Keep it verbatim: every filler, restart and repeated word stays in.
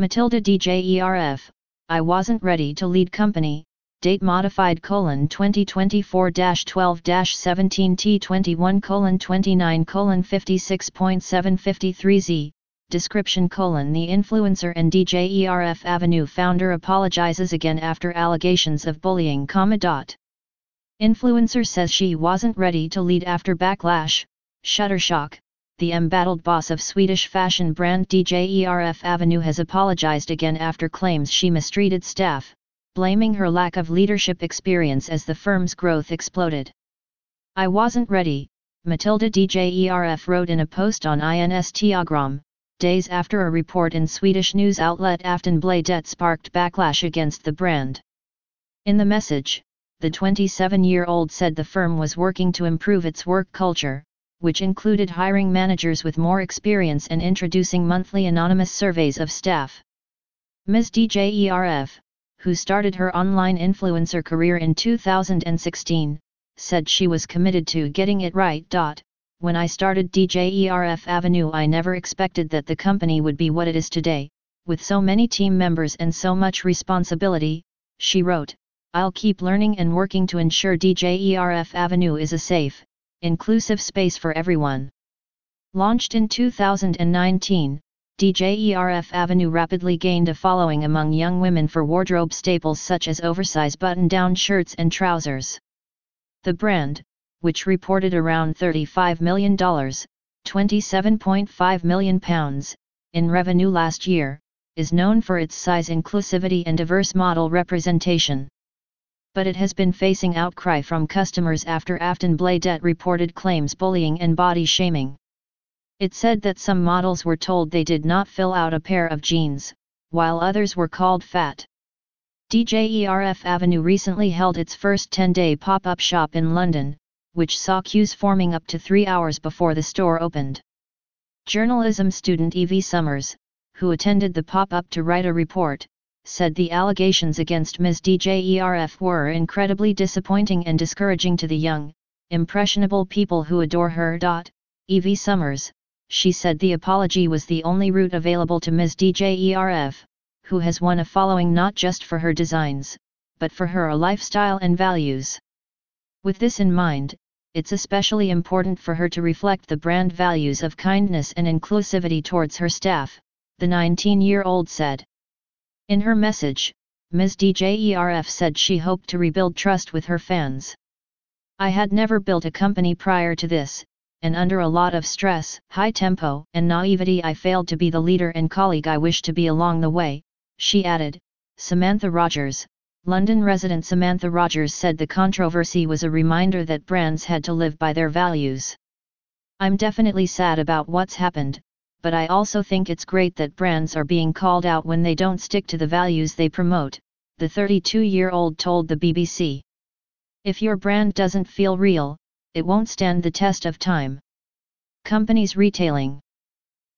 Matilda Djerf, I wasn't ready to lead company, date modified colon twenty twenty-four dash twelve dash seventeen T twenty-one colon twenty-nine colon fifty-six point seven fifty-three Z, description colon the influencer and Djerf Avenue founder apologizes again after allegations of bullying, comma dot. Influencer says she wasn't ready to lead after backlash. Shutterstock, the embattled boss of Swedish fashion brand Djerf Avenue, has apologized again after claims she mistreated staff, blaming her lack of leadership experience as the firm's growth exploded. I wasn't ready, Matilda Djerf wrote in a post on Instagram, days after a report in Swedish news outlet Aftonbladet sparked backlash against the brand. In the message, the twenty-seven-year-old said the firm was working to improve its work culture, which included hiring managers with more experience and introducing monthly anonymous surveys of staff. Miz Djerf, who started her online influencer career in two thousand sixteen, said she was committed to getting it right. When I started Djerf Avenue, I never expected that the company would be what it is today, with so many team members and so much responsibility, she wrote. I'll keep learning and working to ensure Djerf Avenue is a safe, inclusive space for everyone. Launched in two thousand nineteen, Djerf Avenue rapidly gained a following among young women for wardrobe staples such as oversized button-down shirts and trousers. The brand, which reported around thirty-five million dollars, twenty-seven point five million pounds, in revenue last year, is known for its size inclusivity and diverse model representation. But it has been facing outcry from customers after Aftonbladet reported claims bullying and body shaming. It said that some models were told they did not fill out a pair of jeans, while others were called fat. Djerf Avenue recently held its first ten-day pop-up shop in London, which saw queues forming up to three hours before the store opened. Journalism student Evie Summers, who attended the pop-up to write a report, said the allegations against Miz Djerf were incredibly disappointing and discouraging to the young, impressionable people who adore her. Evie Summers, she said the apology was the only route available to Miz Djerf, who has won a following not just for her designs, but for her lifestyle and values. With this in mind, it's especially important for her to reflect the brand values of kindness and inclusivity towards her staff, the nineteen-year-old said. In her message, Miz Djerf said she hoped to rebuild trust with her fans. I had never built a company prior to this, and under a lot of stress, high tempo, and naivety I failed to be the leader and colleague I wished to be along the way, she added. Samantha Rogers, London resident Samantha Rogers said the controversy was a reminder that brands had to live by their values. I'm definitely sad about what's happened, but I also think it's great that brands are being called out when they don't stick to the values they promote, the thirty-two-year-old told the B B C. If your brand doesn't feel real, it won't stand the test of time. Companies retailing